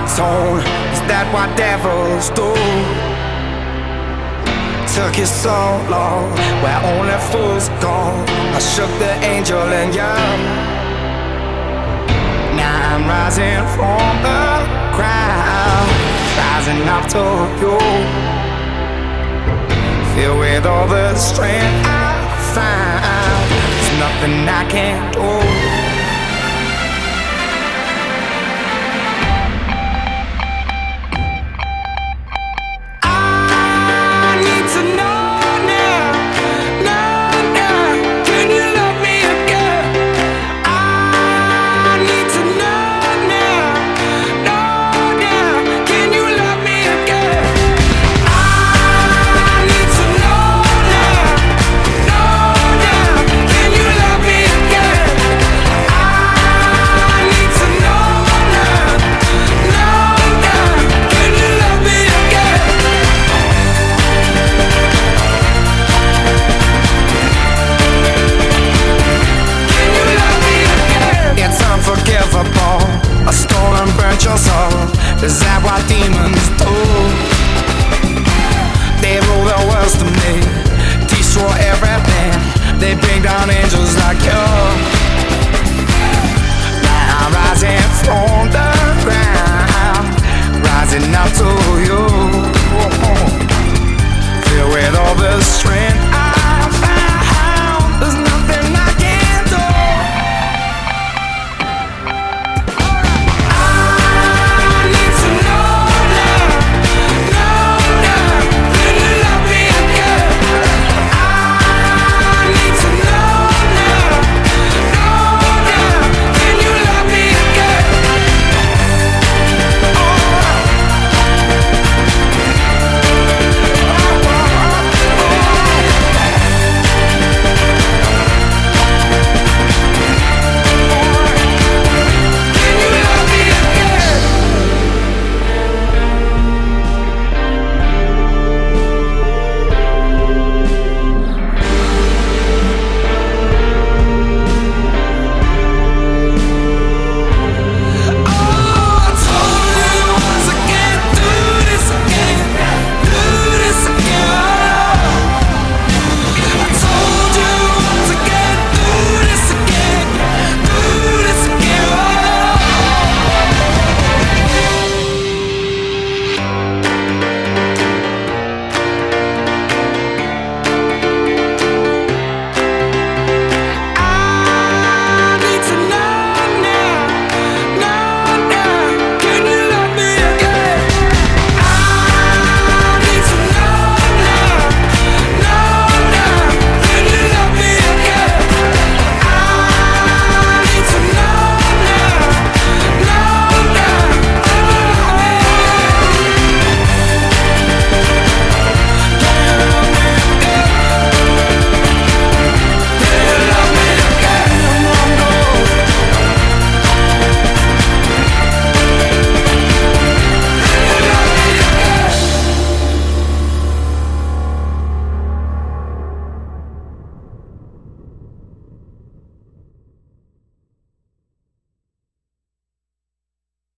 tone. Is that what devils do? Took you so long, where only fools go. I shook the angel in you. Now I'm rising from the crowd, rising up to you. Filled with all the strength I find, there's nothing I can't do.